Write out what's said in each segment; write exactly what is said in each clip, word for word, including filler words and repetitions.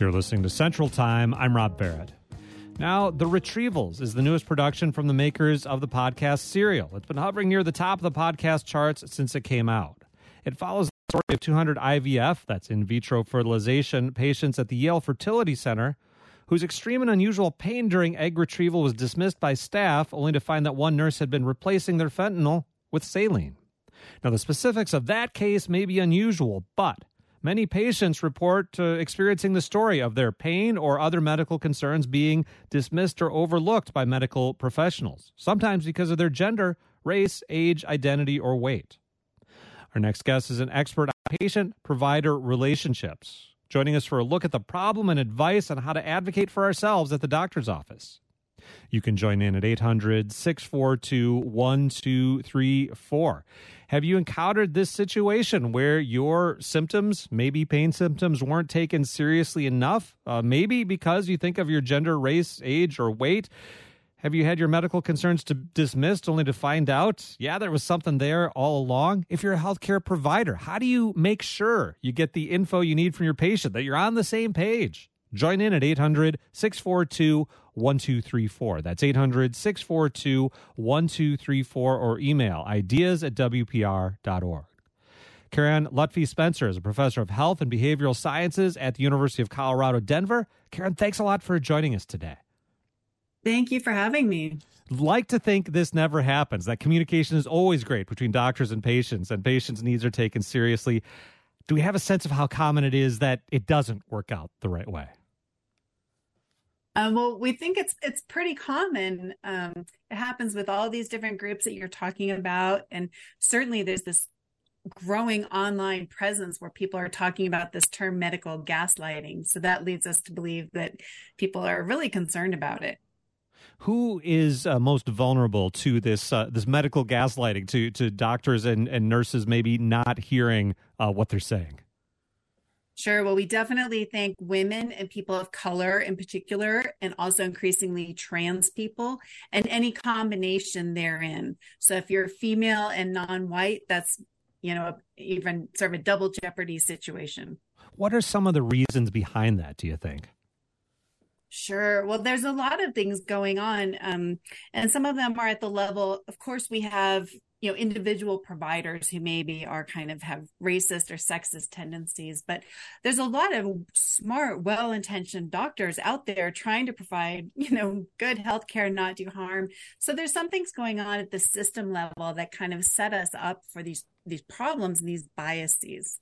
You're listening to Central Time. I'm Rob Barrett. Now, The Retrievals is the newest production from the makers of the podcast Serial. It's been hovering near the top of the podcast charts since it came out. It follows the story of two hundred I V F, that's in vitro fertilization, patients at the Yale Fertility Center whose extreme and unusual pain during egg retrieval was dismissed by staff, only to find that one nurse had been replacing their fentanyl with saline. Now, the specifics of that case may be unusual, but many patients report uh, experiencing the story of their pain or other medical concerns being dismissed or overlooked by medical professionals, sometimes because of their gender, race, age, identity, or weight. Our next guest is an expert on patient-provider relationships, joining us for a look at the problem and advice on how to advocate for ourselves at the doctor's office. You can join in at eight hundred, six four two, one two three four. Have you encountered this situation where your symptoms, maybe pain symptoms, weren't taken seriously enough? Uh, maybe because you think of your gender, race, age, or weight? Have you had your medical concerns to, dismissed only to find out, yeah, there was something there all along? If you're a healthcare provider, how do you make sure you get the info you need from your patient, that you're on the same page? Join in at eight hundred, six four two, one two three four. That's eight hundred, six four two, one two three four, or email ideas at w p r dot org. Karen Lutfi-Spencer is a professor of health and behavioral sciences at the University of Colorado, Denver. Karen, thanks a lot for joining us today. Thank you for having me. Like to think this never happens, that communication is always great between doctors and patients, and patients' needs are taken seriously. Do we have a sense of how common it is that it doesn't work out the right way? Um, well, we think it's it's pretty common. Um, it happens with all these different groups that you're talking about. And certainly there's this growing online presence where people are talking about this term medical gaslighting. So that leads us to believe that people are really concerned about it. Who is uh, most vulnerable to this uh, this medical gaslighting, to to doctors and, and nurses maybe not hearing uh, what they're saying? Sure. Well, we definitely think women and people of color in particular, and also increasingly trans people, and any combination therein. So if you're female and non-white, that's, you know, even sort of a double jeopardy situation. What are some of the reasons behind that, do you think? Sure. Well, there's a lot of things going on. Um, and some of them are at the level, of course, we have, you know, individual providers who maybe are kind of have racist or sexist tendencies, but there's a lot of smart, well-intentioned doctors out there trying to provide, you know, good healthcare, not do harm. So there's some things going on at the system level that kind of set us up for these, these problems and these biases.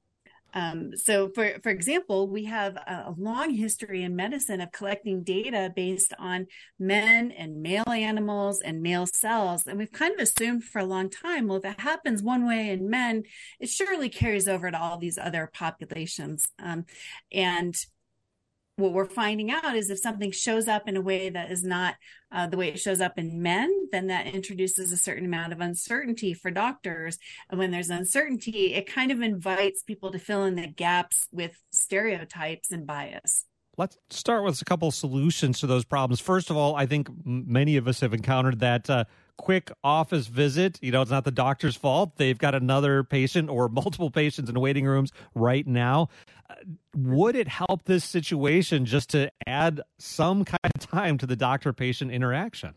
Um, so, for, for example, we have a, a long history in medicine of collecting data based on men and male animals and male cells. And we've kind of assumed for a long time, well, if it happens one way in men, it surely carries over to all these other populations. Um, and what we're finding out is if something shows up in a way that is not uh, the way it shows up in men, then that introduces a certain amount of uncertainty for doctors. And when there's uncertainty, it kind of invites people to fill in the gaps with stereotypes and bias. Let's start with a couple of solutions to those problems. First of all, I think many of us have encountered that uh, quick office visit. You know, it's not the doctor's fault. They've got another patient or multiple patients in waiting rooms right now. Uh, would it help this situation just to add some kind of time to the doctor-patient interaction?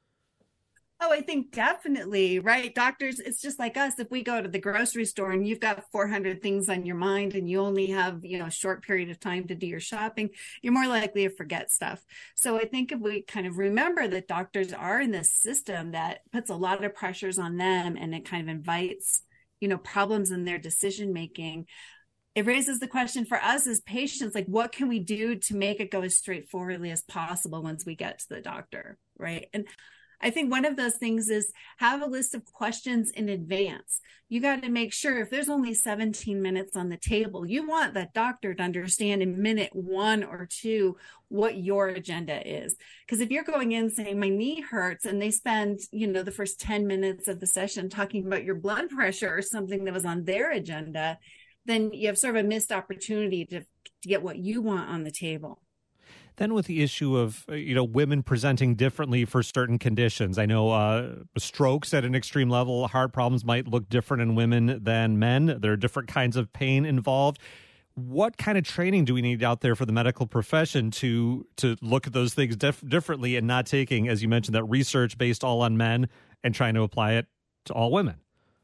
Oh, I think definitely, right? Doctors, it's just like us. If we go to the grocery store and you've got four hundred things on your mind and you only have, you know, a short period of time to do your shopping, you're more likely to forget stuff. So I think if we kind of remember that doctors are in this system that puts a lot of pressures on them and it kind of invites, you know, problems in their decision making, it raises the question for us as patients, like, what can we do to make it go as straightforwardly as possible once we get to the doctor, right? And I think one of those things is have a list of questions in advance. You got to make sure if there's only seventeen minutes on the table, you want that doctor to understand in minute one or two what your agenda is. Because if you're going in saying my knee hurts and they spend, you know, the first ten minutes of the session talking about your blood pressure or something that was on their agenda, then you have sort of a missed opportunity to, to get what you want on the table. Then with the issue of, you know, women presenting differently for certain conditions. I know uh, strokes at an extreme level, heart problems might look different in women than men. There are different kinds of pain involved. what kind of training do we need out there for the medical profession to to look at those things dif- differently and not taking, as you mentioned, that research based all on men and trying to apply it to all women?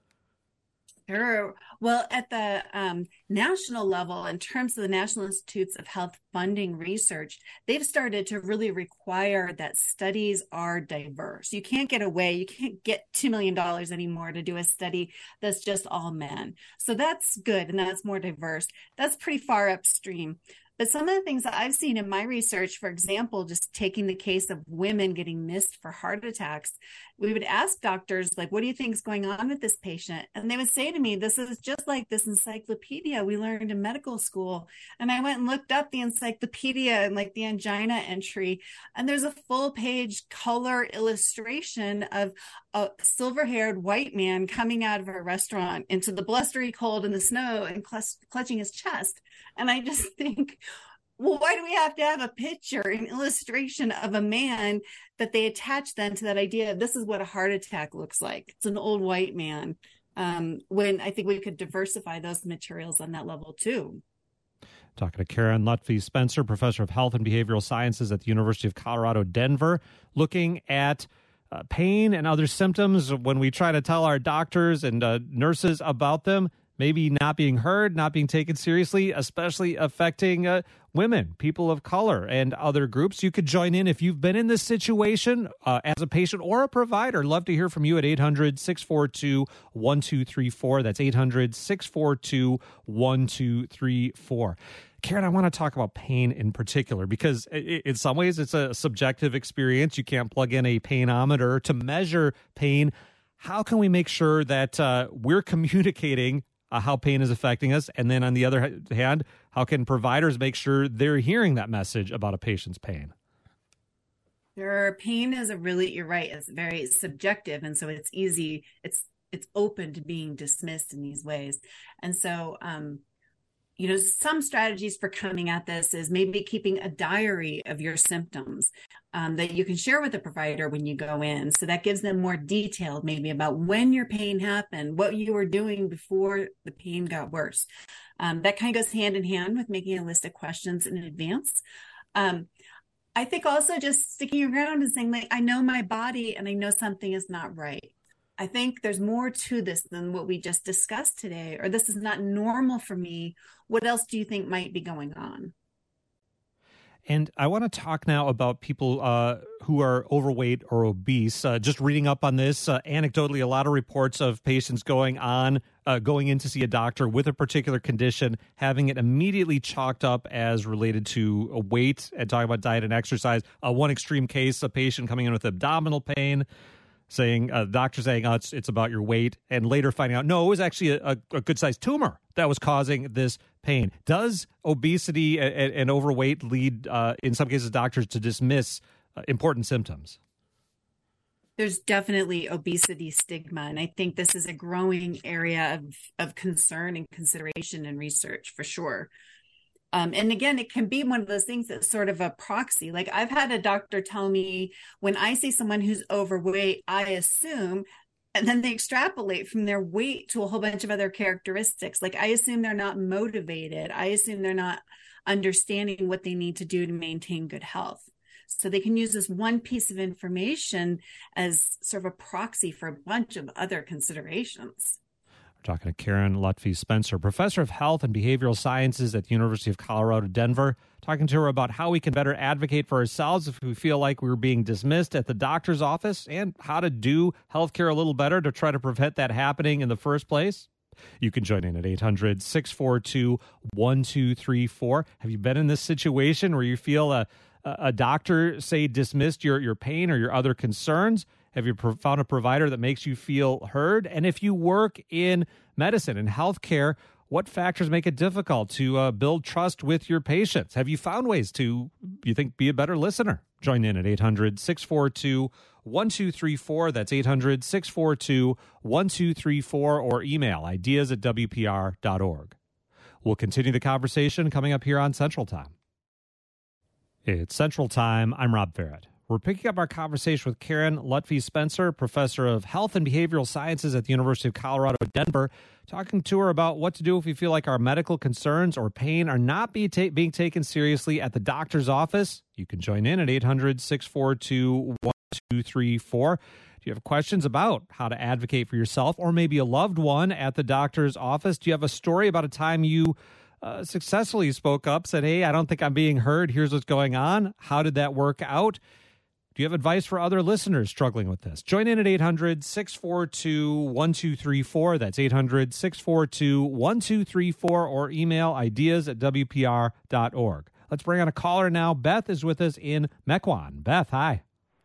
Sure. Well, at the um, national level, in terms of the National Institutes of Health funding research, they've started to really require that studies are diverse. You can't get away. You can't get two million dollars anymore to do a study that's just all men. So that's good. And that's more diverse. That's pretty far upstream. But some of the things that I've seen in my research, for example, just taking the case of women getting missed for heart attacks, we would ask doctors, like, what do you think is going on with this patient? And they would say to me, this is just like this encyclopedia we learned in medical school. And I went and looked up the encyclopedia and like the angina entry. And there's a full page color illustration of a silver-haired white man coming out of a restaurant into the blustery cold and the snow and clutch- clutching his chest. And I just think, well, why do we have to have a picture, an illustration of a man that they attach then to that idea of this is what a heart attack looks like? It's an old white man. Um, when I think we could diversify those materials on that level too. Talking to Karen Lutfi Spencer, professor of health and behavioral sciences at the University of Colorado, Denver, looking at uh, pain and other symptoms when we try to tell our doctors and uh, nurses about them. Maybe not being heard, not being taken seriously, especially affecting uh, women, people of color, and other groups. You could join in if you've been in this situation uh, as a patient or a provider. Love to hear from you at eight hundred, six four two, one two three four. That's eight hundred, six four two, one two three four. Karen, I want to talk about pain in particular because in some ways it's a subjective experience. You can't plug in a painometer to measure pain. How can we make sure that uh, we're communicating Uh, how pain is affecting us? And then on the other hand, how can providers make sure they're hearing that message about a patient's pain? Sure. Pain is a really, you're right, it's very subjective. And so it's easy, it's it's open to being dismissed in these ways. And so, um, you know, some strategies for coming at this is maybe keeping a diary of your symptoms um, that you can share with the provider when you go in. So that gives them more detail, maybe about when your pain happened, what you were doing before the pain got worse. Um, that kind of goes hand in hand with making a list of questions in advance. Um, I think also just sticking around and saying, like, I know my body and I know something is not right. I think there's more to this than what we just discussed today, or this is not normal for me. What else do you think might be going on? And I want to talk now about people uh, who are overweight or obese. Uh, just reading up on this, uh, anecdotally, a lot of reports of patients going on, uh, going in to see a doctor with a particular condition, having it immediately chalked up as related to weight and talking about diet and exercise. Uh, one extreme case, a patient coming in with abdominal pain, saying, uh, doctor saying, oh, it's, it's about your weight, and later finding out, no, it was actually a, a, a good-sized tumor that was causing this pain. Does obesity and, and overweight lead, uh, in some cases, doctors to dismiss uh, important symptoms? There's definitely obesity stigma, and I think this is a growing area of, of concern and consideration and research for sure. Um, and again, it can be one of those things that's sort of a proxy. Like I've had a doctor tell me when I see someone who's overweight, I assume, and then they extrapolate from their weight to a whole bunch of other characteristics. Like I assume they're not motivated. I assume they're not understanding what they need to do to maintain good health. So they can use this one piece of information as sort of a proxy for a bunch of other considerations. Talking to Karen Lutfi Spencer, professor of health and behavioral sciences at the University of Colorado, Denver, talking to her about how we can better advocate for ourselves if we feel like we were being dismissed at the doctor's office and how to do healthcare a little better to try to prevent that happening in the first place. You can join in at eight hundred, six four two, one two three four. Have you been in this situation where you feel a, a doctor, say, dismissed your, your pain or your other concerns? Have you found a provider that makes you feel heard? And if you work in medicine and healthcare, what factors make it difficult to uh, build trust with your patients? Have you found ways to, you think, be a better listener? Join in at eight hundred, six four two, one two three four. That's eight hundred, six four two, one two three four, or email ideas at w p r dot org. We'll continue the conversation coming up here on Central Time. It's Central Time. I'm Rob Barrett. We're picking up our conversation with Karen Lutfi Spencer, professor of health and behavioral sciences at the University of Colorado, Denver, talking to her about what to do if we feel like our medical concerns or pain are not be ta- being taken seriously at the doctor's office. You can join in at eight hundred, six four two, one two three four. Do you have questions about how to advocate for yourself or maybe a loved one at the doctor's office? Do you have a story about a time you uh, successfully spoke up, said, hey, I don't think I'm being heard. Here's what's going on. How did that work out? Do you have advice for other listeners struggling with this? Join in at eight hundred, six four two, one two three four. That's eight hundred, six four two, one two three four, or email ideas at w p r dot org. Let's bring on a caller now. Beth is with us in Mequon. Beth, hi.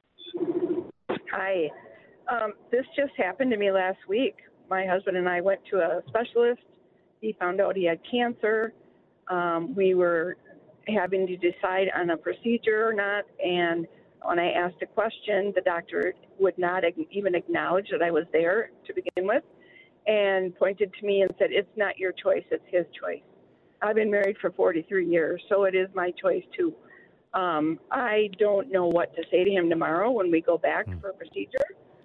Hi. Um, this just happened to me last week. My husband and I went to a specialist. He found out he had cancer. Um, we were having to decide on a procedure or not, and when I asked a question, the doctor would not even acknowledge that I was there to begin with and pointed to me and said, it's not your choice, it's his choice. I've been married for forty-three years, so it is my choice too. Um, I don't know what to say to him tomorrow when we go back mm. for a procedure.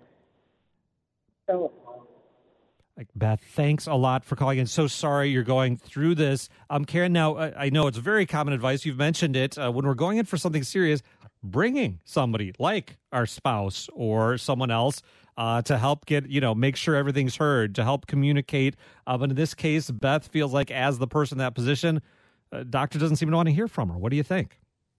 So, Beth, thanks a lot for calling in. So sorry you're going through this. Um, Karen, now, I know it's very common advice. You've mentioned it. Uh, when we're going in for something serious, bringing somebody like our spouse or someone else uh, to help get, you know, make sure everything's heard, to help communicate. Uh, but in this case, Beth feels like as the person in that position, uh, doctor doesn't seem to want to hear from her. What do you think?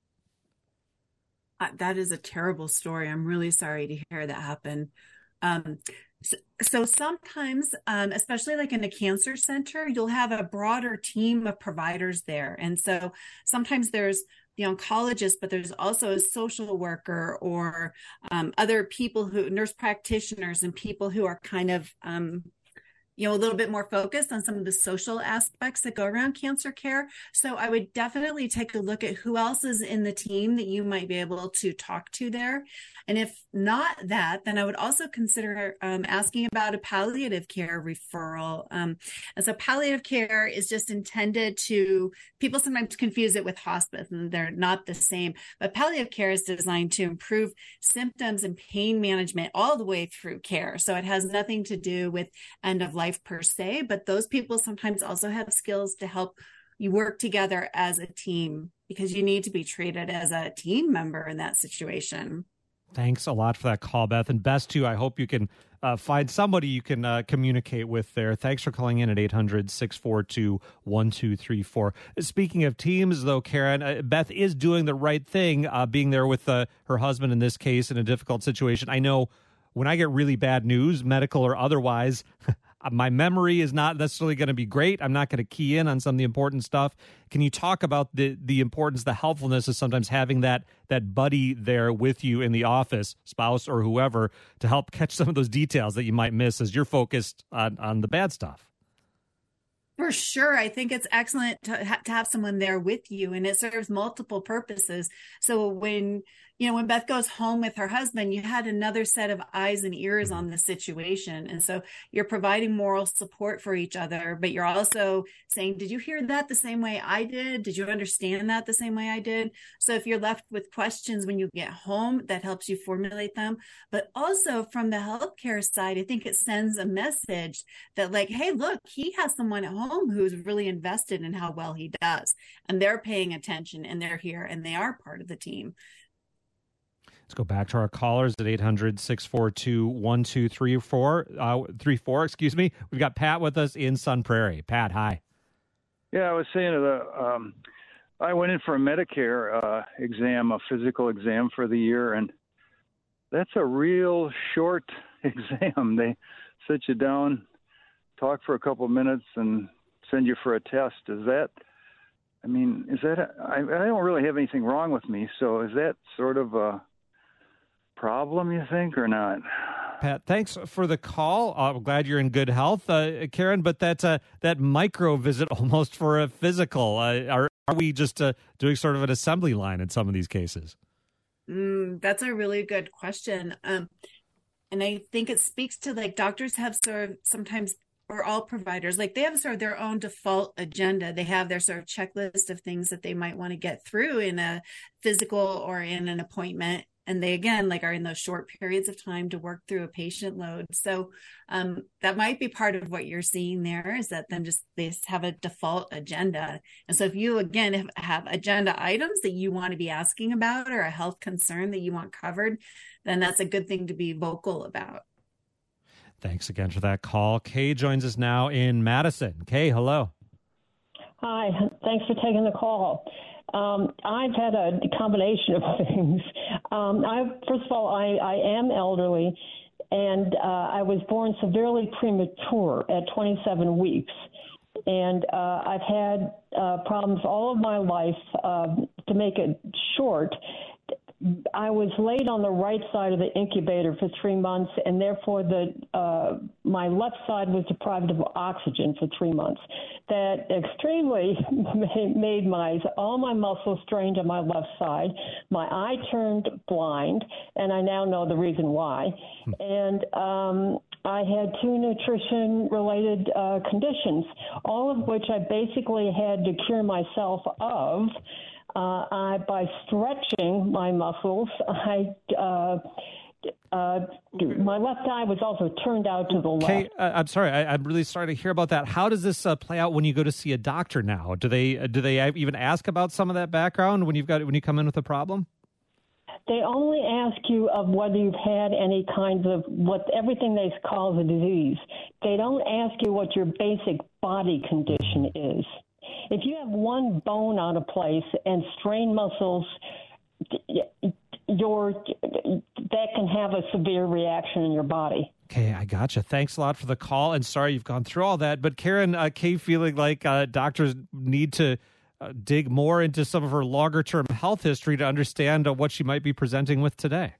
Uh, that is a terrible story. I'm really sorry to hear that happen. Um, so, so sometimes, um, especially like in a cancer center, you'll have a broader team of providers there. And so sometimes there's the oncologist, but there's also a social worker or um, other people who, nurse practitioners and people who are kind of, um, you know, a little bit more focused on some of the social aspects that go around cancer care. So I would definitely take a look at who else is in the team that you might be able to talk to there. And if not that, then I would also consider um, asking about a palliative care referral. Um, and so palliative care is just intended to, people sometimes confuse it with hospice and they're not the same, but palliative care is designed to improve symptoms and pain management all the way through care. So it has nothing to do with end of life per se, but those people sometimes also have skills to help you work together as a team because you need to be treated as a team member in that situation. Thanks a lot for that call, Beth. And best too, I hope you can uh, find somebody you can uh, communicate with there. Thanks for calling in at eight hundred, six four two, one two three four. Speaking of teams, though, Karen, uh, Beth is doing the right thing, uh, being there with uh, her husband in this case in a difficult situation. I know when I get really bad news, medical or otherwise, my memory is not necessarily going to be great. I'm not going to key in on some of the important stuff. Can you talk about the the importance, the helpfulness of sometimes having that that buddy there with you in the office, spouse or whoever, to help catch some of those details that you might miss as you're focused on, on the bad stuff? For sure. I think it's excellent to, ha- to have someone there with you, and it serves multiple purposes. So when, you know, when Beth goes home with her husband, you had another set of eyes and ears on the situation. And so you're providing moral support for each other, but you're also saying, did you hear that the same way I did? Did you understand that the same way I did? So if you're left with questions when you get home, that helps you formulate them. But also from the healthcare side, I think it sends a message that like, hey, look, he has someone at home who's really invested in how well he does. And they're paying attention and they're here and they are part of the team. Let's go back to our callers at eight hundred, six four two, one two three four. Uh, three four, excuse me. We've got Pat with us in Sun Prairie. Pat, hi. Yeah, I was saying that um, I went in for a Medicare uh, exam, a physical exam for the year, and that's a real short exam. They sit you down, talk for a couple of minutes, and send you for a test. Is that, I mean, is that, a, I, I don't really have anything wrong with me, so is that sort of a problem, you think, or not? Pat, thanks for the call. Uh, I'm glad you're in good health, uh, Karen, but that, uh, that micro visit almost for a physical, uh, are, are we just uh, doing sort of an assembly line in some of these cases? Mm, that's a really good question. Um, and I think it speaks to like doctors have sort of sometimes, or all providers, like they have sort of their own default agenda. They have their sort of checklist of things that they might want to get through in a physical or in an appointment. and they, again, like are in those short periods of time to work through a patient load. So um, that might be part of what you're seeing there, is that them just, they just have a default agenda. And so if you, again, have, have agenda items that you want to be asking about, or a health concern that you want covered, then that's a good thing to be vocal about. Thanks again for that call. Kay joins us now in Madison. Kay, hello. Hi, thanks for taking the call. Um, I've had a combination of things. Um, I, first of all, I, I am elderly, and uh, I was born severely premature at twenty-seven weeks. And uh, I've had uh, problems all of my life. Uh, to make it short, I was laid on the right side of the incubator for three months, and therefore the uh, my left side was deprived of oxygen for three months. That extremely made my all my muscles strained on my left side. My eye turned blind, and I now know the reason why. And um, I had two nutrition-related uh, conditions, all of which I basically had to cure myself of. Uh, I, by stretching my muscles, I, uh, uh, my left eye was also turned out to the left. Kay, uh, I'm sorry. I, I'm really sorry to hear about that. How does this uh, play out when you go to see a doctor now? Do they uh, do they even ask about some of that background when you've got when you come in with a problem? They only ask you of whether you've had any kinds of what everything they call a disease. They don't ask you what your basic body condition is. If you have one bone out of place and strained muscles, your that can have a severe reaction in your body. Okay, I gotcha. Thanks a lot for the call, and sorry you've gone through all that. But Karen, uh, Kay feeling like uh, doctors need to uh, dig more into some of her longer-term health history to understand uh, what she might be presenting with today.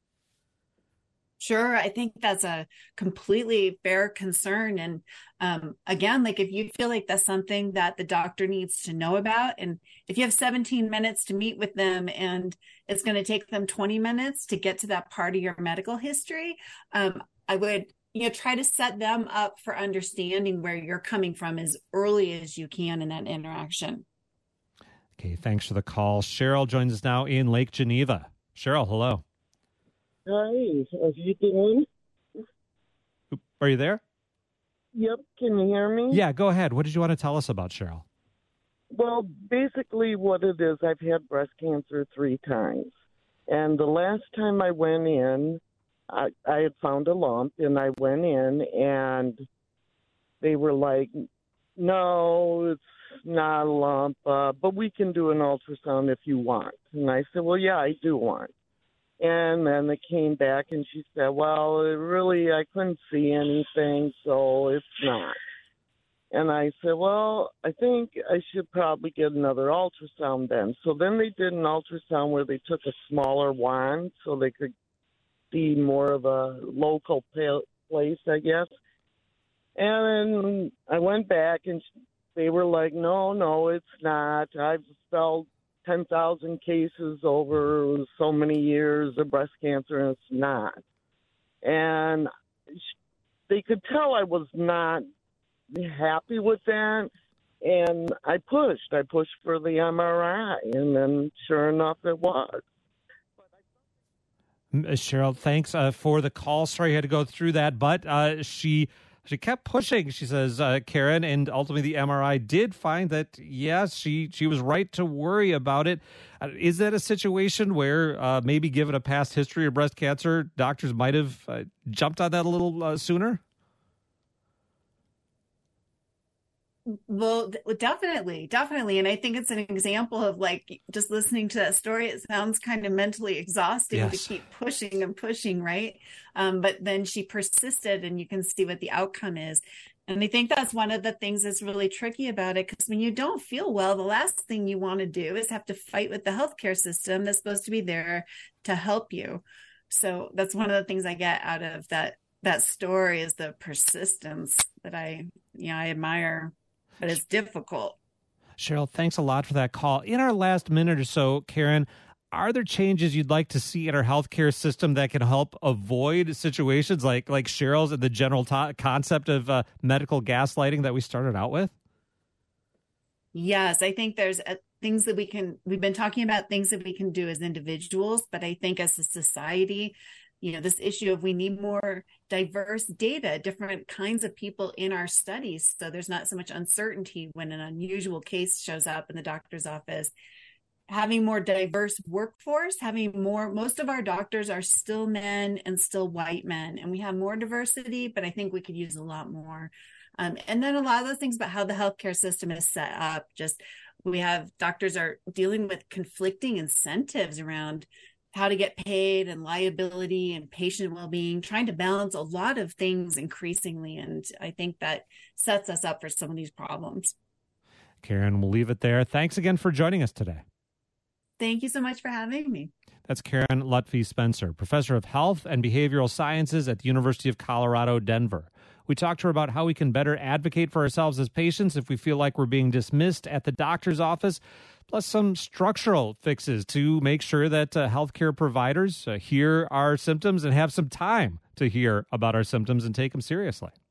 Sure. I think that's a completely fair concern. And um, again, like if you feel like that's something that the doctor needs to know about, and if you have seventeen minutes to meet with them and it's going to take them twenty minutes to get to that part of your medical history, um, I would, you know, try to set them up for understanding where you're coming from as early as you can in that interaction. Okay. Thanks for the call. Cheryl joins us now in Lake Geneva. Cheryl, hello. Hi, how you doing? Are you there? Yep, can you hear me? Yeah, go ahead. What did you want to tell us about, Cheryl? Well, basically what it is, I've had breast cancer three times. And the last time I went in, I, I had found a lump, and I went in, and they were like, no, it's not a lump, uh, but we can do an ultrasound if you want. And I said, well, yeah, I do want. And then they came back and she said, well, it really, I couldn't see anything, so it's not. And I said, well, I think I should probably get another ultrasound then. So then they did an ultrasound where they took a smaller wand so they could see more of a local place, I guess. And then I went back and they were like, no, no, it's not. I've felt ten thousand cases over so many years of breast cancer, and it's not. And they could tell I was not happy with that, and I pushed. I pushed for the M R I, and then sure enough, it was. Cheryl, thanks uh, for the call. Sorry you had to go through that, but uh, she... She kept pushing, she says, uh, Karen, and ultimately the M R I did find that, yes, she, she was right to worry about it. Uh, is that a situation where uh, maybe given a past history of breast cancer, doctors might have uh, jumped on that a little uh, sooner? Well, definitely, definitely. And I think it's an example of like just listening to that story. It sounds kind of mentally exhausting yes. to keep pushing and pushing, right? Um, but then she persisted and you can see what the outcome is. And I think that's one of the things that's really tricky about it, because when you don't feel well, the last thing you want to do is have to fight with the healthcare system that's supposed to be there to help you. So that's one of the things I get out of that, that story is the persistence that I, you know, I admire. But it's difficult. Cheryl, thanks a lot for that call. In our last minute or so, Karen, are there changes you'd like to see in our healthcare system that can help avoid situations like like Cheryl's and the general to- concept of uh, medical gaslighting that we started out with? Yes, I think there's a, things that we can, we've been talking about things that we can do as individuals, but I think as a society, you know, this issue of we need more diverse data, different kinds of people in our studies. So there's not so much uncertainty when an unusual case shows up in the doctor's office. Having more diverse workforce, having more, most of our doctors are still men and still white men, and we have more diversity, but I think we could use a lot more. Um, and then a lot of the things about how the healthcare system is set up, just we have doctors are dealing with conflicting incentives around how to get paid and liability and patient well-being, trying to balance a lot of things increasingly. And I think that sets us up for some of these problems. Karen, we'll leave it there. Thanks again for joining us today. Thank you so much for having me. That's Karen Lutfi Spencer, professor of health and behavioral sciences at the University of Colorado, Denver. We talked to her about how we can better advocate for ourselves as patients if we feel like we're being dismissed at the doctor's office, plus some structural fixes to make sure that uh, healthcare providers uh, hear our symptoms and have some time to hear about our symptoms and take them seriously.